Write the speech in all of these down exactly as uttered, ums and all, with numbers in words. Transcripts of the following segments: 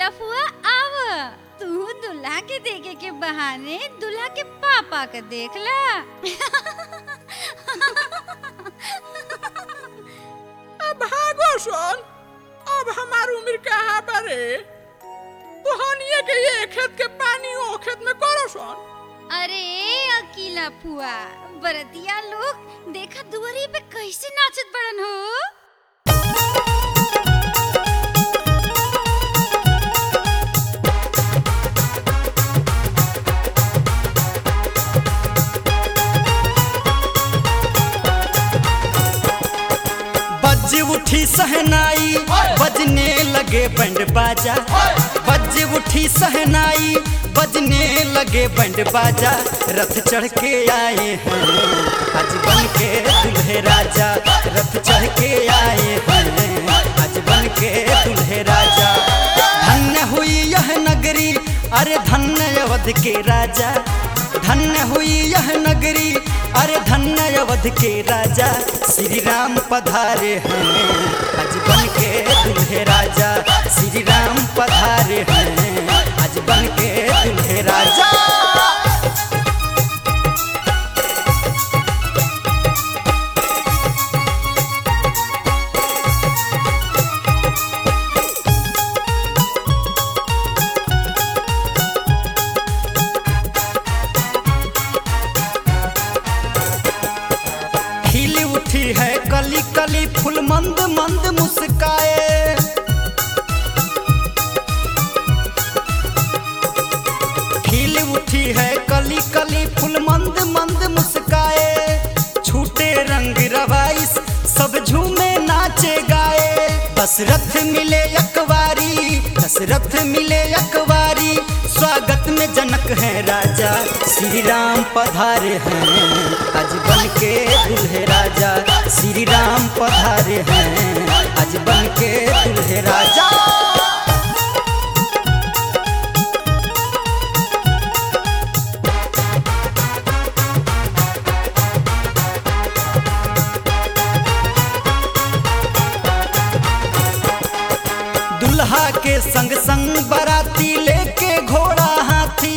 अकीला फुआ आव तू दुल्हा के देखे के बहाने दुल्हा के पापा के देख ला। अब भागो सोन, अब हमार उम्र कहाँ बारे, तुहनिए के ये खेत के पानी ओ खेत में करो सोन। अरे अकीला फुआ, बरतिया लोग देखा दुआरी पे कैसे नाचत बड़न हो। बज उठी सहनाई बजने लगे बैंड बाजा, बज उठी सहनाई बजने लगे बैंड बाजा। रथ चढ़ के आए हैं आज बन के दूल्हे राजा, रथ चढ़ के आए हैं आज बन के दूल्हे राजा। धन्य हुई यह नगरी, अरे धन्य अवध के राजा, धन्य हुई यह नगरी, अरे धन्य अवध के राजा। श्री राम पधारे हैं आज बन के दूल्हे राजा, श्री राम पधारे हैं आज बन के दूल्हे राजा। है कली कली फूल मंद मंद मुस्काए, खिल उठी है कली कली फूल मंद मंद मुस्काए। छूटे रंग रवाइस सब झूमे नाचे गाए। दशरथ मिले अकवारी, दशरथ मिले अकवारी, स्वागत में जनक है राजा। श्री राम पधारे हैं आज बन के दूल्हे राजा, श्री राम पधारे हैं आज बन के दूल्हे राजा। दुल्हा के संग संग बाराती लेके घोड़ा हाथी,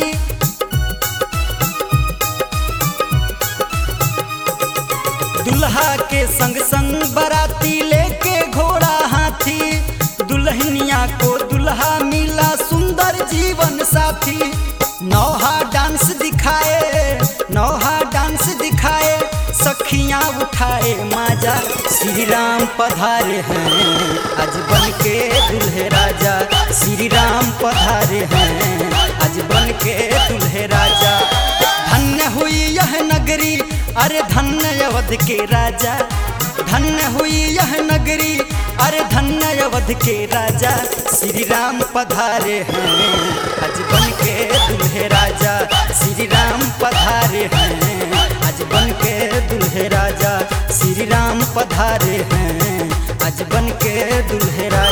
दुल्हा के संग संग बाराती लेके घोड़ा हाथी। दुल्हनिया को दुल्हा मिला सुंदर जीवन साथी। नौहा डांस दिखाए, नौहा डांस दिखाए, सखियां उठाए माजा। श्री राम पधारे हैं आज बन के दूल्हे राजा, श्री राम पधारे हैं आज बन के दूल्हे राजा। धन्य हुई यह नगरी, अरे धन्य अवध के राजा, धन्य हुई यह नगरी, अरे धन्य अवध के राजा। श्री राम पधारे हैं आज बन के दूल्हे राजा, श्री राम पधारे हैं आज बन के दूल्हे राजा, श्री राम पधारे हैं आज बन के दूल्हे राजा।